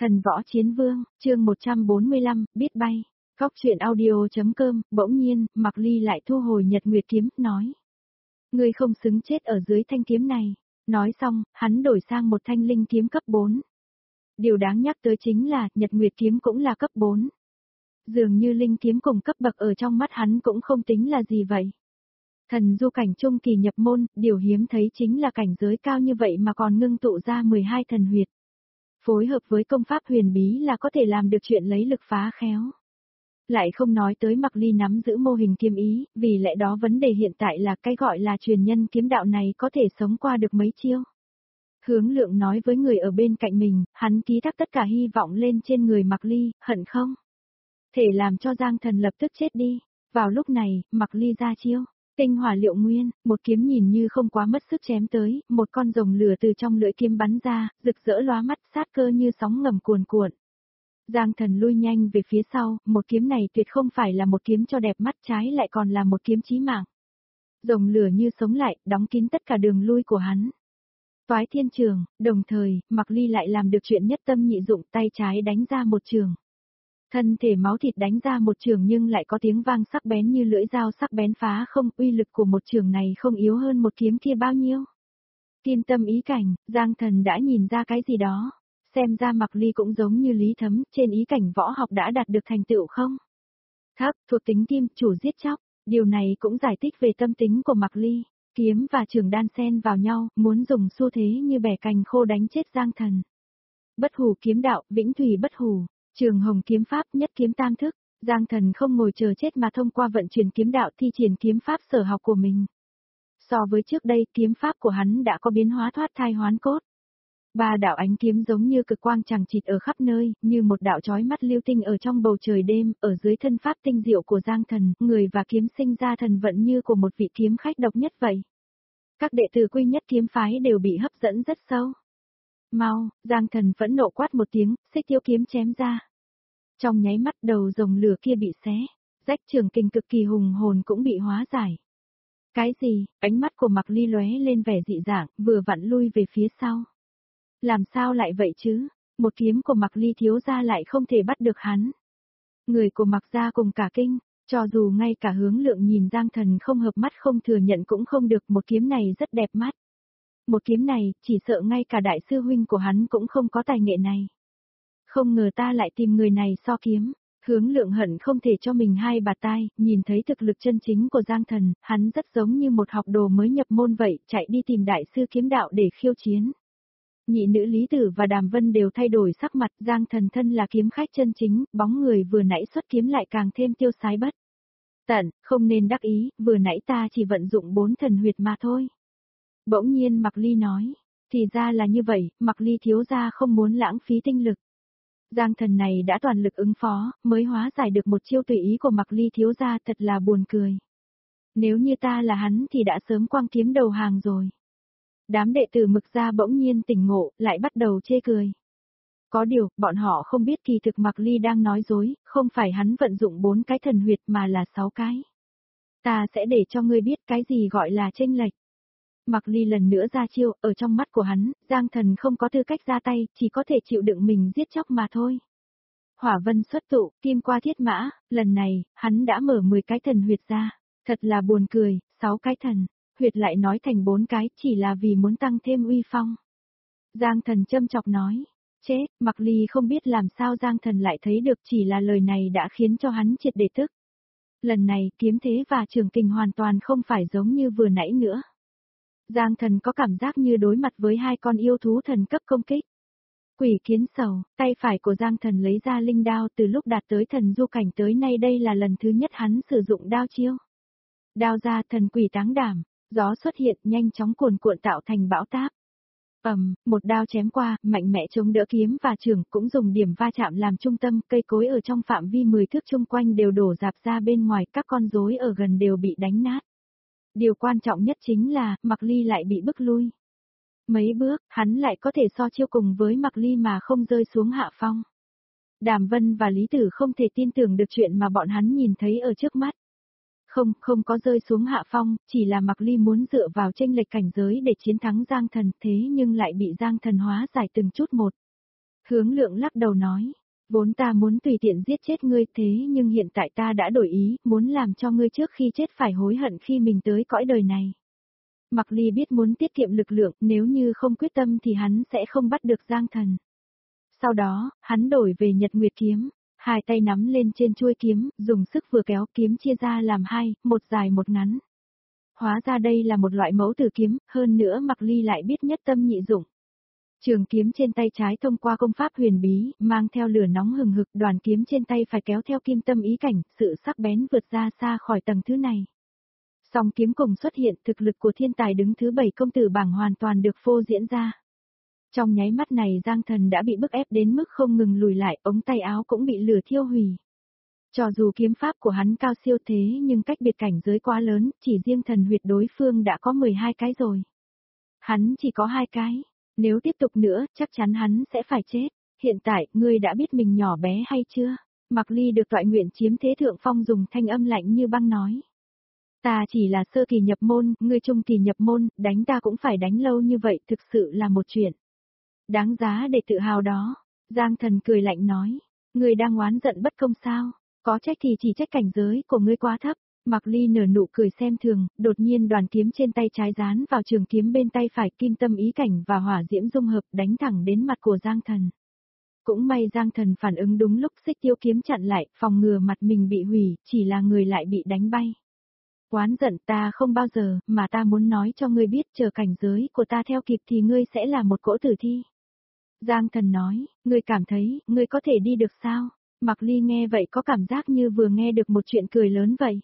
Thần võ chiến vương, chương 145, biết bay. Cóc truyện audio.com, bỗng nhiên, Mạc Ly lại thu hồi Nhật Nguyệt kiếm, nói. Ngươi không xứng chết ở dưới thanh kiếm này. Nói xong, hắn đổi sang một thanh linh kiếm cấp 4. Điều đáng nhắc tới chính là, Nhật Nguyệt kiếm cũng là cấp 4. Dường như linh kiếm cùng cấp bậc ở trong mắt hắn cũng không tính là gì vậy. Thần du cảnh trung kỳ nhập môn, điều hiếm thấy chính là cảnh giới cao như vậy mà còn ngưng tụ ra 12 thần huyệt. Phối hợp với công pháp huyền bí là có thể làm được chuyện lấy lực phá khéo. Lại không nói tới Mạc Ly nắm giữ mô hình kiếm ý, vì lẽ đó vấn đề hiện tại là cái gọi là truyền nhân kiếm đạo này có thể sống qua được mấy chiêu. Hướng Lượng nói với người ở bên cạnh mình, hắn ký thác tất cả hy vọng lên trên người Mạc Ly, hận không? Thể làm cho Giang Thần lập tức chết đi. Vào lúc này, Mạc Ly ra chiêu. Tinh hỏa liệu nguyên, một kiếm nhìn như không quá mất sức chém tới, một con rồng lửa từ trong lưỡi kiếm bắn ra, rực rỡ lóa mắt, sát cơ như sóng ngầm cuồn cuộn. Giang Thần lui nhanh về phía sau, một kiếm này tuyệt không phải là một kiếm cho đẹp mắt, trái lại còn là một kiếm chí mạng. Rồng lửa như sống lại, đóng kín tất cả đường lui của hắn. Toái thiên trường, đồng thời, Mạc Ly lại làm được chuyện nhất tâm nhị dụng, tay trái đánh ra một trường. Thân thể máu thịt đánh ra một trường nhưng lại có tiếng vang sắc bén như lưỡi dao sắc bén phá không, uy lực của một trường này không yếu hơn một kiếm kia bao nhiêu. Kim tâm ý cảnh, Giang Thần đã nhìn ra cái gì đó. Xem ra Mạc Ly cũng giống như Lý Thấm, trên ý cảnh võ học đã đạt được thành tựu không? Thấp, thuộc tính kim, chủ giết chóc. Điều này cũng giải thích về tâm tính của Mạc Ly. Kiếm và trường đan xen vào nhau, muốn dùng xu thế như bẻ cành khô đánh chết Giang Thần. Bất hủ kiếm đạo, vĩnh thủy bất hủ. Trường hồng kiếm pháp, nhất kiếm tam thức. Giang Thần không ngồi chờ chết mà thông qua vận chuyển kiếm đạo thi triển kiếm pháp sở học của mình. So với trước đây, kiếm pháp của hắn đã có biến hóa thoát thai hoán cốt. Ba đạo ánh kiếm giống như cực quang chằng chịt ở khắp nơi, như một đạo chói mắt lưu tinh ở trong bầu trời đêm, ở dưới thân pháp tinh diệu của Giang Thần, người và kiếm sinh ra thần vận như của một vị kiếm khách độc nhất vậy. Các đệ tử quy nhất kiếm phái đều bị hấp dẫn rất sâu. Mau, Giang Thần phẫn nộ quát một tiếng, xích tiêu kiếm chém ra. Trong nháy mắt đầu rồng lửa kia bị xé, rách trường kình cực kỳ hùng hồn cũng bị hóa giải. Cái gì? Ánh mắt của Mạc Ly lóe lên vẻ dị dạng, vừa vặn lui về phía sau. Làm sao lại vậy chứ? Một kiếm của Mạc Ly thiếu gia lại không thể bắt được hắn. Người của Mạc gia cùng cả kinh, cho dù ngay cả Hướng Lượng nhìn Giang Thần không hợp mắt không thừa nhận cũng không được, một kiếm này rất đẹp mắt. Một kiếm này, chỉ sợ ngay cả đại sư huynh của hắn cũng không có tài nghệ này. Không ngờ ta lại tìm người này so kiếm. Hướng Lượng hận không thể cho mình hai bạt tai, nhìn thấy thực lực chân chính của Giang Thần, hắn rất giống như một học đồ mới nhập môn vậy, chạy đi tìm đại sư kiếm đạo để khiêu chiến. Nhị nữ Lý Tử và Đàm Vân đều thay đổi sắc mặt, Giang Thần thân là kiếm khách chân chính, bóng người vừa nãy xuất kiếm lại càng thêm tiêu sái bất tận, không nên đắc ý, vừa nãy ta chỉ vận dụng 4 thần huyệt mà thôi. Bỗng nhiên Mạc Ly nói, thì ra là như vậy, Mạc Ly thiếu gia không muốn lãng phí tinh lực. Giang Thần này đã toàn lực ứng phó, mới hóa giải được một chiêu tùy ý của Mạc Ly thiếu gia, thật là buồn cười. Nếu như ta là hắn thì đã sớm quăng kiếm đầu hàng rồi. Đám đệ tử Mực gia bỗng nhiên tỉnh ngộ, lại bắt đầu chê cười. Có điều, bọn họ không biết kỳ thực Mạc Ly đang nói dối, không phải hắn vận dụng 4 cái thần huyệt mà là 6 cái. Ta sẽ để cho ngươi biết cái gì gọi là chênh lệch. Mạc Ly lần nữa ra chiêu, ở trong mắt của hắn, Giang Thần không có tư cách ra tay, chỉ có thể chịu đựng mình giết chóc mà thôi. Hỏa vân xuất tụ, kim qua thiết mã, lần này, hắn đã mở 10 cái thần huyệt ra. Thật là buồn cười, 6 cái thần huyệt lại nói thành 4 cái, chỉ là vì muốn tăng thêm uy phong. Giang Thần châm chọc nói, chết, Mạc Ly không biết làm sao Giang Thần lại thấy được, chỉ là lời này đã khiến cho hắn triệt để tức. Lần này, kiếm thế và trường kình hoàn toàn không phải giống như vừa nãy nữa. Giang Thần có cảm giác như đối mặt với hai con yêu thú thần cấp công kích. Quỷ kiến sầu, tay phải của Giang Thần lấy ra linh đao, từ lúc đạt tới thần du cảnh tới nay đây là lần thứ nhất hắn sử dụng đao chiêu. Đao ra thần quỷ táng đảm, gió xuất hiện nhanh chóng cuồn cuộn tạo thành bão táp. Một đao chém qua, mạnh mẽ chống đỡ kiếm và chưởng, cũng dùng điểm va chạm làm trung tâm, cây cối ở trong phạm vi 10 thước chung quanh đều đổ rạp ra bên ngoài, các con rối ở gần đều bị đánh nát. Điều quan trọng nhất chính là, Mạc Ly lại bị bức lui. Mấy bước, hắn lại có thể so chiêu cùng với Mạc Ly mà không rơi xuống hạ phong. Đàm Vân và Lý Tử không thể tin tưởng được chuyện mà bọn hắn nhìn thấy ở trước mắt. Không có rơi xuống hạ phong, chỉ là Mạc Ly muốn dựa vào chênh lệch cảnh giới để chiến thắng Giang Thần, thế nhưng lại bị Giang Thần hóa giải từng chút một. Hướng Lượng lắc đầu nói, vốn ta muốn tùy tiện giết chết ngươi thế nhưng hiện tại ta đã đổi ý, muốn làm cho ngươi trước khi chết phải hối hận khi mình tới cõi đời này. Mạc Ly biết muốn tiết kiệm lực lượng, nếu như không quyết tâm thì hắn sẽ không bắt được Giang Thần. Sau đó, hắn đổi về Nhật Nguyệt kiếm, hai tay nắm lên trên chuôi kiếm, dùng sức vừa kéo kiếm chia ra làm hai, một dài một ngắn. Hóa ra đây là một loại mẫu tử kiếm, hơn nữa Mạc Ly lại biết nhất tâm nhị dụng. Trường kiếm trên tay trái thông qua công pháp huyền bí, mang theo lửa nóng hừng hực, đoàn kiếm trên tay phải kéo theo kim tâm ý cảnh, sự sắc bén vượt ra xa khỏi tầng thứ này. Song kiếm cùng xuất hiện, thực lực của thiên tài đứng thứ 7 công tử bảng hoàn toàn được phô diễn ra. Trong nháy mắt này Giang Thần đã bị bức ép đến mức không ngừng lùi lại, ống tay áo cũng bị lửa thiêu hủy. Cho dù kiếm pháp của hắn cao siêu thế nhưng cách biệt cảnh giới quá lớn, chỉ riêng thần huyệt đối phương đã có 12 cái rồi. Hắn chỉ có 2 cái, nếu tiếp tục nữa chắc chắn hắn sẽ phải chết. Hiện tại, ngươi đã biết mình nhỏ bé hay chưa? Mạc Ly được toại nguyện chiếm thế thượng phong dùng thanh âm lạnh như băng nói. Ta chỉ là sơ kỳ nhập môn, ngươi trung kỳ nhập môn, đánh ta cũng phải đánh lâu như vậy, thực sự là một chuyện đáng giá để tự hào đó. Giang Thần cười lạnh nói, ngươi đang oán giận bất công sao? Có trách thì chỉ trách cảnh giới của ngươi quá thấp. Mạc Ly nở nụ cười xem thường, đột nhiên đoàn kiếm trên tay trái dán vào trường kiếm bên tay phải, kim tâm ý cảnh và hỏa diễm dung hợp đánh thẳng đến mặt của Giang Thần. Cũng may Giang Thần phản ứng đúng lúc, xích tiêu kiếm chặn lại, phòng ngừa mặt mình bị hủy, chỉ là người lại bị đánh bay. Oán giận ta không bao giờ, mà ta muốn nói cho ngươi biết, chờ cảnh giới của ta theo kịp thì ngươi sẽ là một cỗ tử thi. Giang Thần nói, ngươi cảm thấy, ngươi có thể đi được sao? Mạc Ly nghe vậy có cảm giác như vừa nghe được một chuyện cười lớn vậy.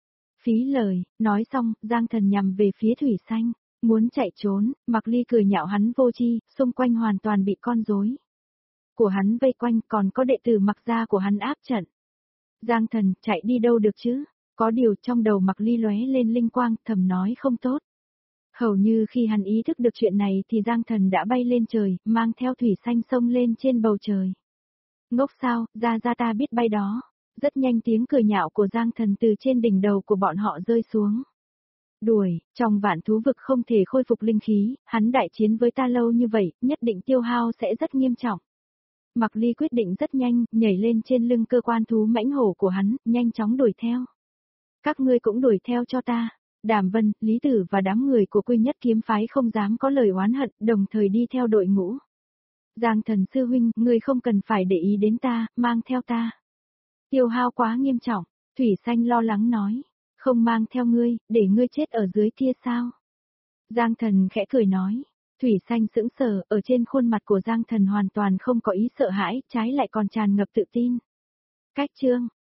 Phí lời, nói xong, Giang Thần nhằm về phía Thủy Xanh, muốn chạy trốn, Mạc Ly cười nhạo hắn vô tri, xung quanh hoàn toàn bị con rối của hắn vây quanh, còn có đệ tử Mạc gia của hắn áp trận. Giang Thần, chạy đi đâu được chứ? Có điều trong đầu Mạc Ly lóe lên linh quang, thầm nói không tốt. Hầu như khi hắn ý thức được chuyện này thì Giang Thần đã bay lên trời, mang theo Thủy Xanh xông lên trên bầu trời. Ngốc sao, ra ta biết bay đó. Rất nhanh tiếng cười nhạo của Giang Thần từ trên đỉnh đầu của bọn họ rơi xuống. Đuổi, trong vạn thú vực không thể khôi phục linh khí, hắn đại chiến với ta lâu như vậy, nhất định tiêu hao sẽ rất nghiêm trọng. Mạc Ly quyết định rất nhanh, nhảy lên trên lưng cơ quan thú mãnh hổ của hắn, nhanh chóng đuổi theo. Các ngươi cũng đuổi theo cho ta. Đàm Vân, Lý Tử và đám người của Quy Nhất kiếm phái không dám có lời oán hận, đồng thời đi theo đội ngũ. Giang Thần sư huynh, ngươi không cần phải để ý đến ta, mang theo ta. Tiêu hao quá nghiêm trọng, Thủy Xanh lo lắng nói, không mang theo ngươi, để ngươi chết ở dưới kia sao? Giang Thần khẽ cười nói, Thủy Xanh sững sờ, ở trên khuôn mặt của Giang Thần hoàn toàn không có ý sợ hãi, trái lại còn tràn ngập tự tin. Cách chương